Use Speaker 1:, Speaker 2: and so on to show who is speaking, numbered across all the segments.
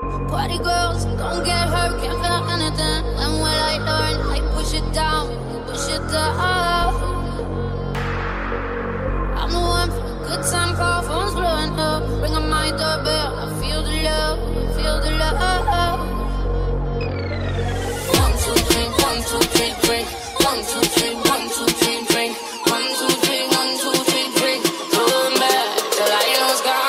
Speaker 1: Party girls, don't get hurt, can't feel anything. When will I learn? I push it down, push it down. I'm the one for a good time call, phone's blowing up. Ring on my doorbell, I feel the love, I feel the love. 1, 2, 3, 1, 2, 3, drink. 1, 2, 3, 1, 2, 3, drink. 1, 2, 3, 1, 2, 3, drink. Going back till I lose God.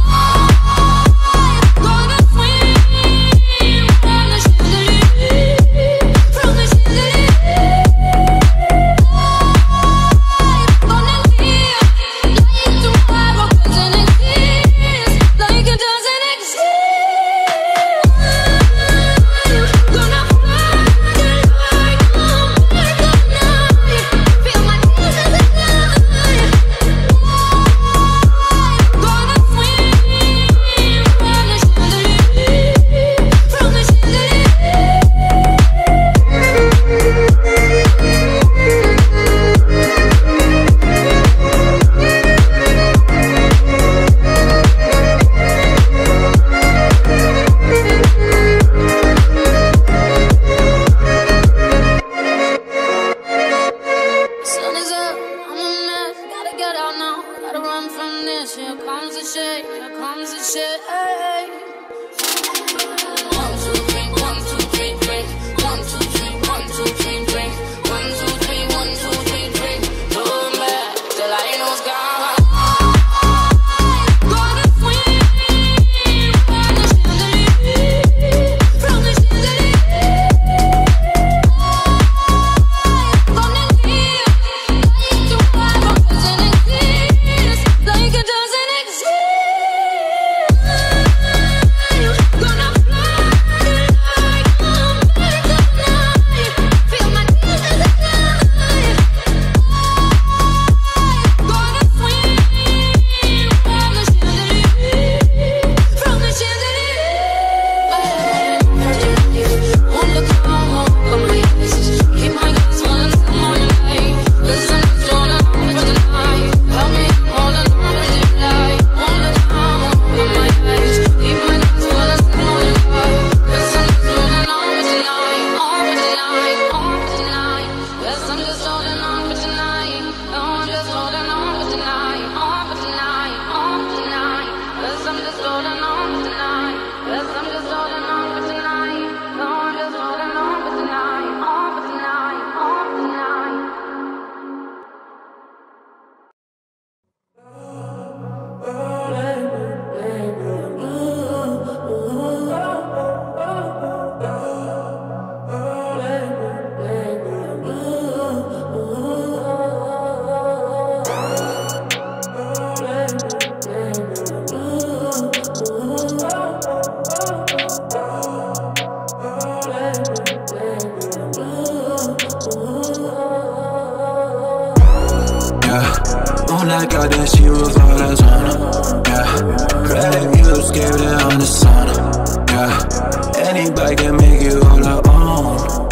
Speaker 2: I got that she was all that's on her, yeah. Credit views gave it on the sauna, yeah. Anybody can make you all her own.